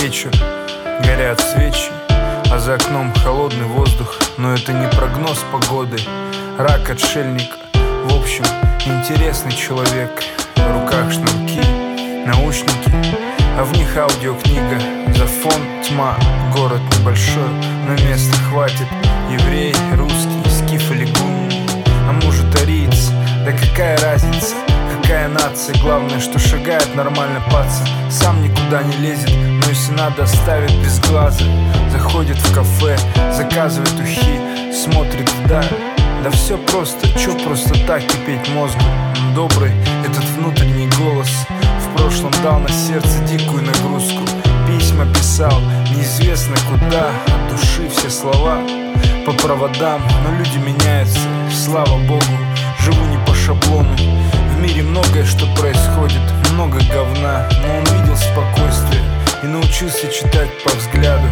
вечер, горят свечи, а за окном холодный воздух. Но это не прогноз погоды, рак отшельника. В общем, интересный человек. В руках шнурки, наушники, а в них аудиокнига. За фон тьма, город небольшой, но места хватит. Еврей, русский, скиф или гунн, а может ариец, да какая разница? Какая нация, главное, что шагает нормально паца. Сам никуда не лезет, но если надо, оставит без глаза. Заходит в кафе, заказывает ухи, смотрит вдаль. Да все просто, чё просто так кипеть мозгу? Он добрый, этот внутренний голос в прошлом дал на сердце дикую нагрузку. Письма писал, неизвестно куда, от души все слова по проводам. Но люди меняются, слава богу, живу не по шаблону. В мире многое, что происходит, много говна, но он видел спокойствие и научился читать по взгляду.